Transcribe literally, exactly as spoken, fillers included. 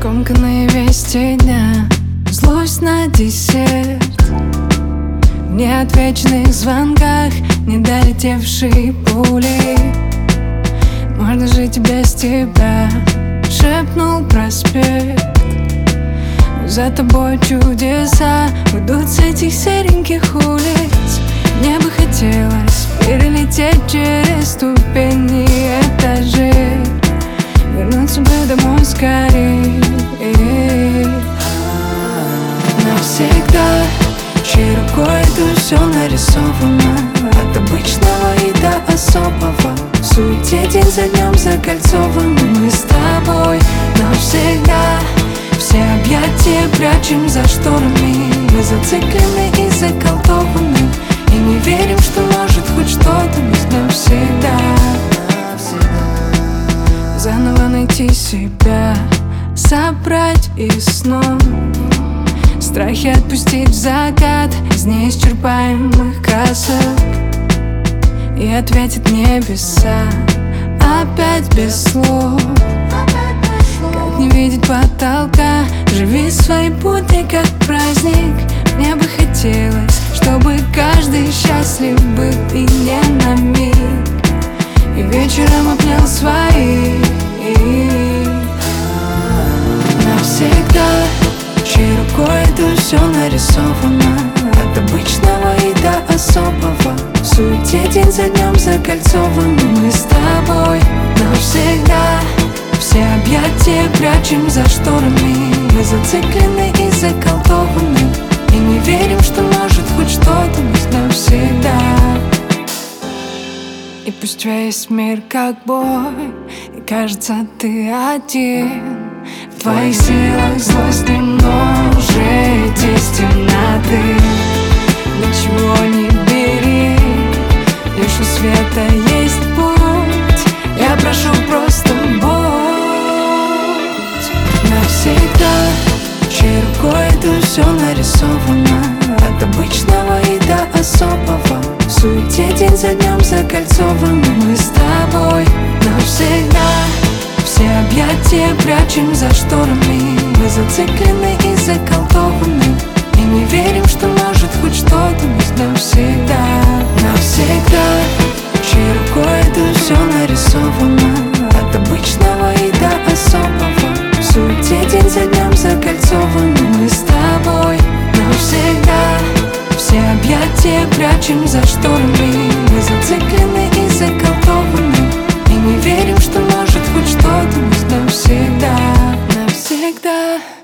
Скомканные вести дня, злость на десерт, в неотвеченных звонках недолетевшие пули. Можно жить и без тебя, шепнул проспект. За тобой чудеса уйдут с этих сереньких улиц. Мне бы хотелось перелететь через ступени этажей, вернуться бы домой скорее. Навсегда, чьей рукой это все нарисовано, от обычного и до особого. В суете день за днем закольцованы мы с тобой. Навсегда все объятия прячем за шторами. Мы зациклены и заколдованы, и не верим, что может хоть что-то быть навсегда. Заново найти себя, собрать из снов, страхи отпустить в закат из неисчерпаемых красок. И ответит небеса опять без слов. Как не видеть потолка, живи свои будни как праздник. Мне бы хотелось, чтобы каждый счастлив был и не на миг, и вечером обнял своих. Навсегда, чьей рукой это все нарисовано, от обычного и до особого. В суете день за днем закольцованы мы с тобой. Навсегда все объятия прячем за шторами. Мы зациклены и заколдованы, и не верим, что может хоть что-то быть навсегда. И пусть весь мир как бой, и кажется ты один, в твоих силах злость не множить из темноты. Ничего не бери, лишь у света есть путь. Я прошу, просто будь. Навсегда, чьей рукой это все нарисовано, от обычного и до особого. В суете день за днем закольцованы мы с тобой. Навсегда все объятия прячем за шторами. Мы зациклены и заколдованы, и не верим, что может хоть что-то быть навсегда. Навсегда, чьей рукой это все нарисовано, от обычного и до особого. В суете день за днем закольцованы мы с тобой. Навсегда все объятия прячем за шторами. Мы зациклены и заколдованы, и не верим, что может хоть что-то быть навсегда. Навсегда.